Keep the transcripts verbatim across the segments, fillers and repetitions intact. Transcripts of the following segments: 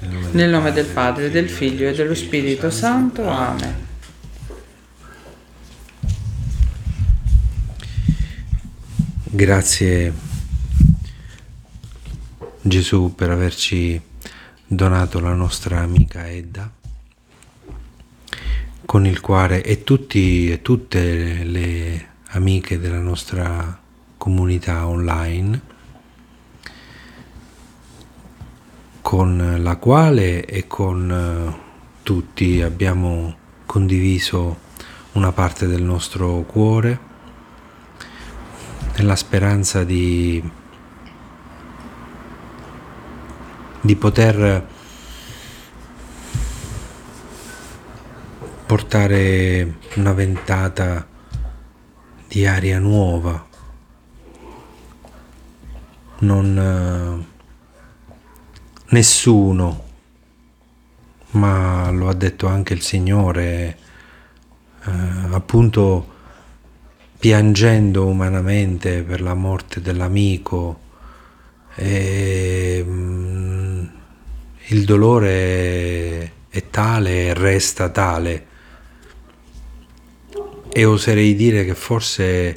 Nel nome del Padre, del Figlio e dello Spirito Santo. Amen. Grazie Gesù per averci donato la nostra amica Edda, con il quale e tutti e tutte le amiche della nostra comunità online, con la quale e con tutti abbiamo condiviso una parte del nostro cuore, nella speranza di, di poter portare una ventata di aria nuova, non nessuno, ma lo ha detto anche il Signore, eh, appunto piangendo umanamente per la morte dell'amico, e, mm, il dolore è tale e resta tale, e oserei dire che forse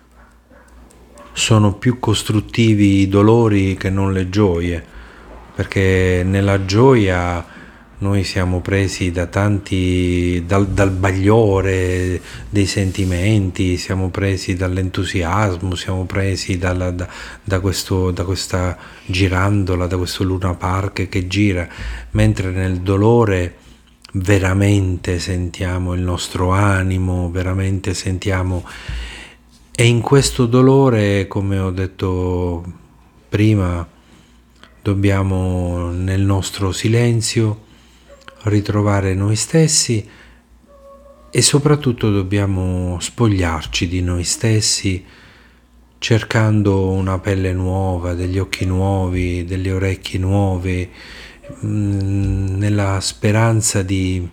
sono più costruttivi i dolori che non le gioie, perché nella gioia noi siamo presi da tanti, dal, dal bagliore dei sentimenti, siamo presi dall'entusiasmo, siamo presi dalla, da, da, questo, da questa girandola, da questo Luna Park che gira, mentre nel dolore veramente sentiamo il nostro animo, veramente sentiamo, e in questo dolore, come ho detto prima, dobbiamo nel nostro silenzio ritrovare noi stessi, e soprattutto dobbiamo spogliarci di noi stessi, cercando una pelle nuova, degli occhi nuovi, delle orecchie nuove, mh, nella speranza di,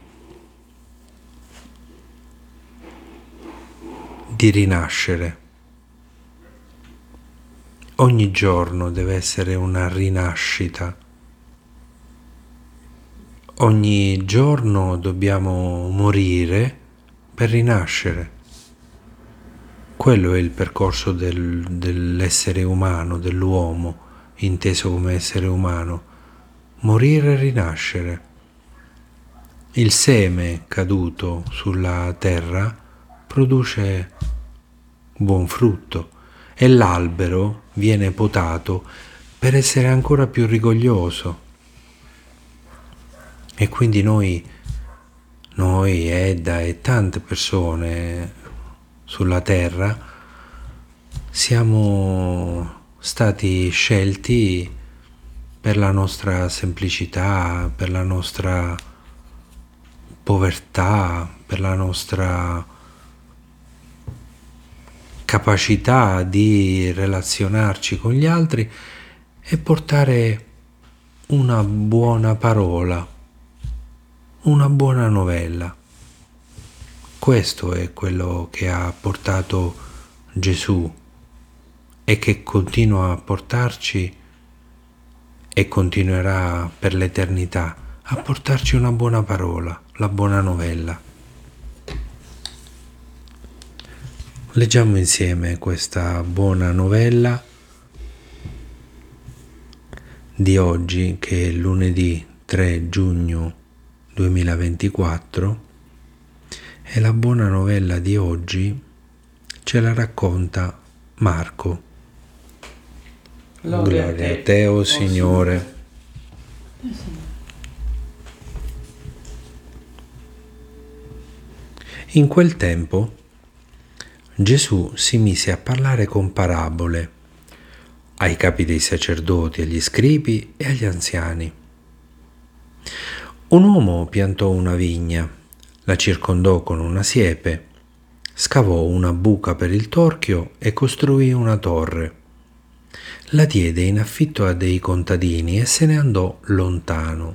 di rinascere. Ogni giorno deve essere una rinascita. Ogni giorno dobbiamo morire per rinascere. Quello è il percorso del, dell'essere umano, dell'uomo, inteso come essere umano. Morire e rinascere. Il seme caduto sulla terra produce buon frutto e l'albero viene potato per essere ancora più rigoglioso. E quindi noi, noi, Edda e tante persone sulla terra siamo stati scelti per la nostra semplicità, per la nostra povertà, per la nostra capacità di relazionarci con gli altri e portare una buona parola, una buona novella. Questo è quello che ha portato Gesù e che continua a portarci e continuerà per l'eternità a portarci una buona parola, la buona novella. Leggiamo insieme questa buona novella di oggi, che è lunedì tre giugno duemilaventiquattro, e la buona novella di oggi ce la racconta Marco. Gloria, Gloria a te, o Signore. In quel tempo Gesù si mise a parlare con parabole ai capi dei sacerdoti, agli scribi e agli anziani. Un uomo piantò una vigna, la circondò con una siepe, scavò una buca per il torchio e costruì una torre. La diede in affitto a dei contadini e se ne andò lontano.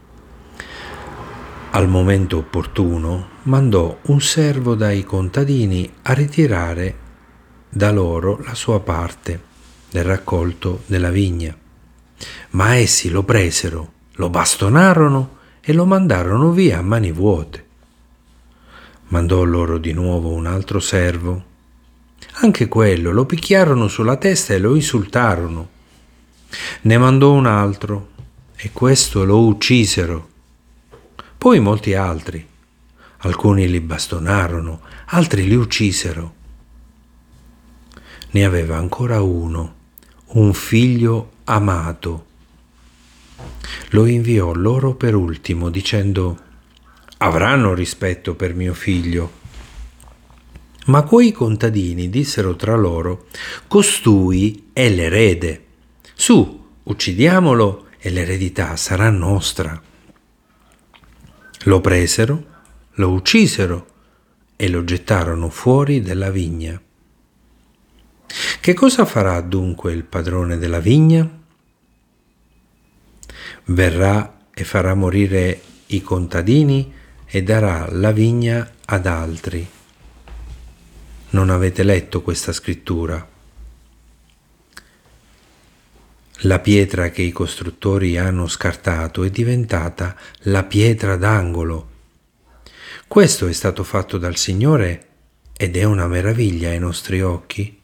Al momento opportuno mandò un servo dai contadini a ritirare da loro la sua parte del raccolto della vigna. Ma essi lo presero, lo bastonarono e lo mandarono via a mani vuote. Mandò loro di nuovo un altro servo. Anche quello lo picchiarono sulla testa e lo insultarono. Ne mandò un altro e questo lo uccisero. Poi molti altri. Alcuni li bastonarono, altri li uccisero. Ne aveva ancora uno, un figlio amato. Lo inviò loro per ultimo, dicendo: avranno rispetto per mio figlio. Ma quei contadini dissero tra loro: costui è l'erede. Su, uccidiamolo e l'eredità sarà nostra. Lo presero, lo uccisero e lo gettarono fuori della vigna. Che cosa farà dunque il padrone della vigna? Verrà e farà morire i contadini e darà la vigna ad altri. Non avete letto questa scrittura? La pietra che i costruttori hanno scartato è diventata la pietra d'angolo. Questo è stato fatto dal Signore ed è una meraviglia ai nostri occhi.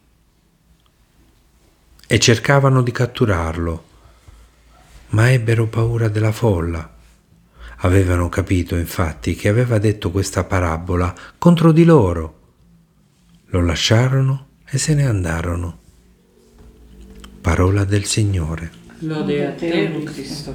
E cercavano di catturarlo, ma ebbero paura della folla. Avevano capito, infatti, che aveva detto questa parabola contro di loro. Lo lasciarono e se ne andarono. Parola del Signore. Lode a te, o Cristo.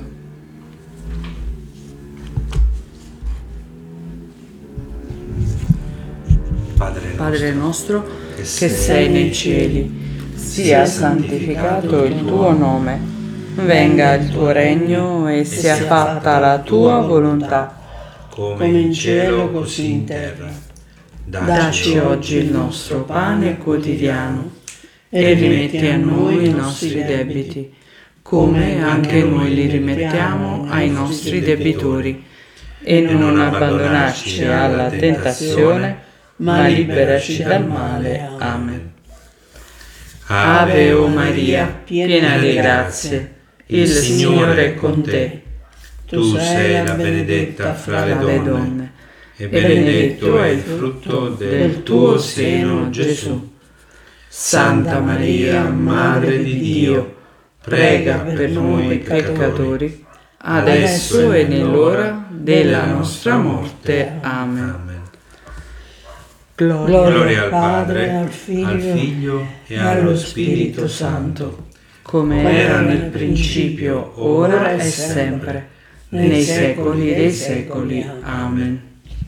Padre, Padre nostro, che che sei nei cieli, sia santificato il tuo nome, venga il tuo regno e sia fatta la tua volontà, come in cielo così in terra. dacci oggi il nostro pane quotidiano e rimetti a noi i nostri debiti, come anche noi li rimettiamo ai nostri debitori, e non abbandonarci alla tentazione, ma liberaci dal male. Amen. Ave o Maria, piena di grazie, il Signore è con te. Tu sei la benedetta fra le donne, e benedetto è il frutto del tuo seno, Gesù. Santa Maria, Madre di Dio, prega per noi peccatori, adesso e nell'ora della nostra morte. Amen. gloria, Gloria al Padre, al Figlio, al Figlio e e allo allo Spirito Spirito Santo, Come era nel principio, ora e sempre, nei secoli dei secoli. Amen.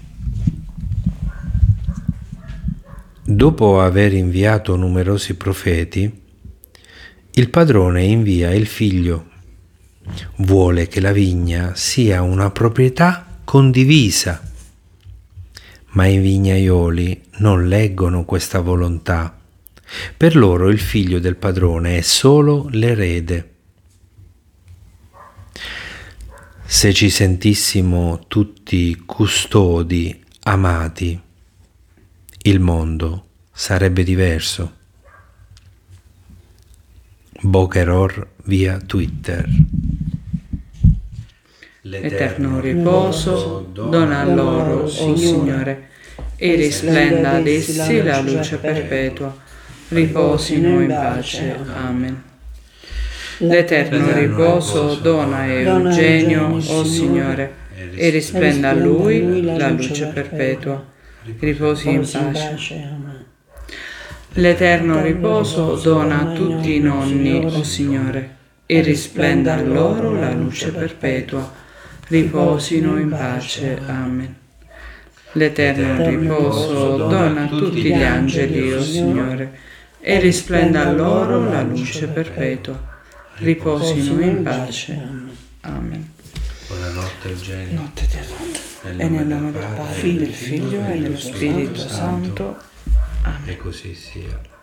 Dopo aver inviato numerosi profeti, il padrone invia il figlio. Vuole che la vigna sia una proprietà condivisa, ma i vignaioli non leggono questa volontà. Per loro il figlio del padrone è solo l'erede. Se ci sentissimo tutti custodi, amati, il mondo sarebbe diverso. Bocheror via Twitter. Eterno riposo dona loro, o Signore, e risplenda ad essi la luce perpetua. Riposino in pace. Amen. L'eterno riposo dona a Eugenio, o Signore, e risplenda a lui la luce perpetua. Riposi in pace. L'eterno riposo dona a tutti i nonni, o Signore, e risplenda a loro la luce perpetua. Riposino in pace. Amen. L'eterno riposo dona a tutti gli angeli, o Signore, e risplenda a loro la luce perpetua. Riposino in pace. Amen. Buonanotte Eugenio. Notte e nel nome del Padre, del Figlio e dello Spirito Santo. Amen. E così sia.